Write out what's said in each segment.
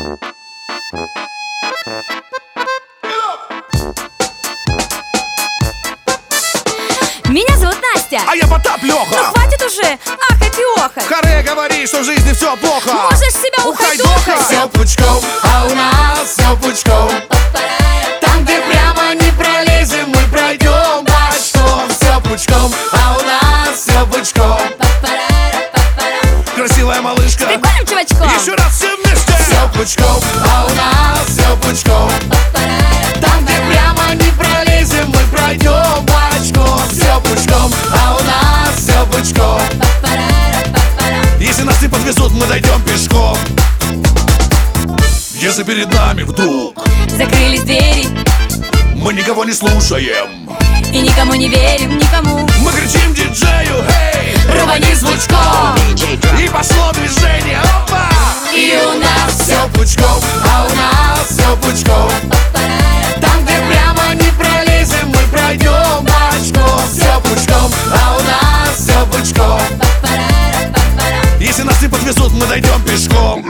Меня зовут Настя. А я Потап Лёха. Ну хватит уже ахать и охать. Харе говори, что в жизни все плохо. Можешь себя ухайдохать. Все пучком, а у нас все пучком. Там, где прямо не пролезем, мы пройдем бочком. Все пучком, а у нас все пучком. Красивая малышка. Прикольным чувачком. Еще раз все вместе. Все пучком, а у нас все пучком. Там, где прямо не пролезем, мы пройдем бочком. Все пучком, а у нас все пучком. Если нас не подвезут, мы дойдем пешком. Если перед нами вдруг закрылись двери, мы никого не слушаем и никому не верим, никому. Мы кричим диджею: эй, рвани звучком. и пошло движение, опа! И у нас Все пучком, а у нас все пучком. Там, где прямо не пролезем, мы пройдем бочком. Все пучком, а у нас все пучком. Если нас не подвезут, мы дойдем пешком.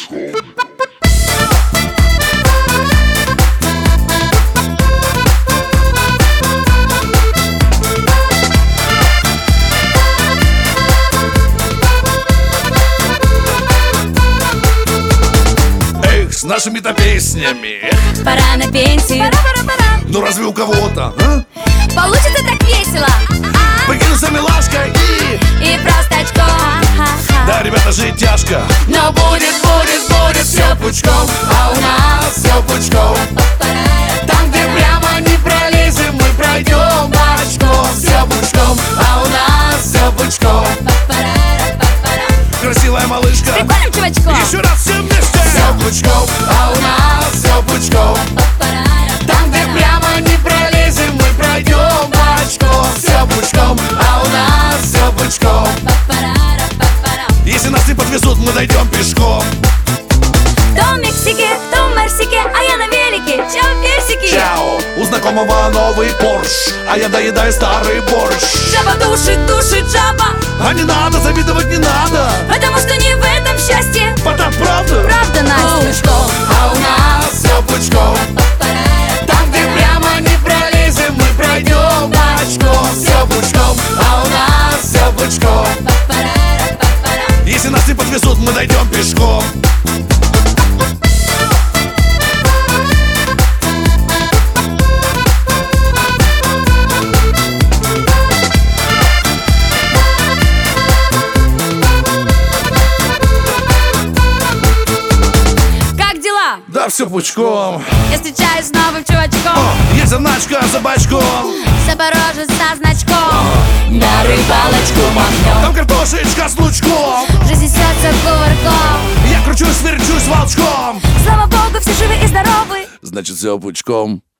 Эх, с нашими-то песнями. пора на пенсию. Ну разве у кого-то, а? Получится так весело. Покинуться милашкой И простачком. Да, ребята, жить тяжко. Но будет все пучком, а у нас все пучком. Там, где прямо не пролезем, мы пройдем бочком. Все пучком, а у нас все пучком. Красивая малышка. Прикольным чувачком. Еще раз все вместе. Все пучком, а у нас все пучком. Там, где прямо не пролезем, мы пройдем бочком. Все пучком, а у нас все пучком. Если нас не подвезут, мы дойдем пешком. То в Мексике, то в Марсике, а я на велике. Чао, персики. Чао, у знакомого новый Порш, а я доедаю старый борщ. Жаба душит жаба, А не надо, завидовать не надо, потому что не в этом счастье. Потап, правда? Правда, Настя? А у нас все пучком. Там, где прямо не пролезем, мы пройдем бочком. Все пучком, а у нас все пучком. Если нас не подвезут, мы дойдем пешком. Как дела? Да, все пучком. Я встречаюсь с новым чувачком. Есть заначка за бочком. Запорожец со значком. На рыбалочку махнем. Там картошечка с лучком. Жизнь несется кувырком. Я кручусь, верчусь волчком. Слава богу, все живы и здоровы. Значит, все пучком.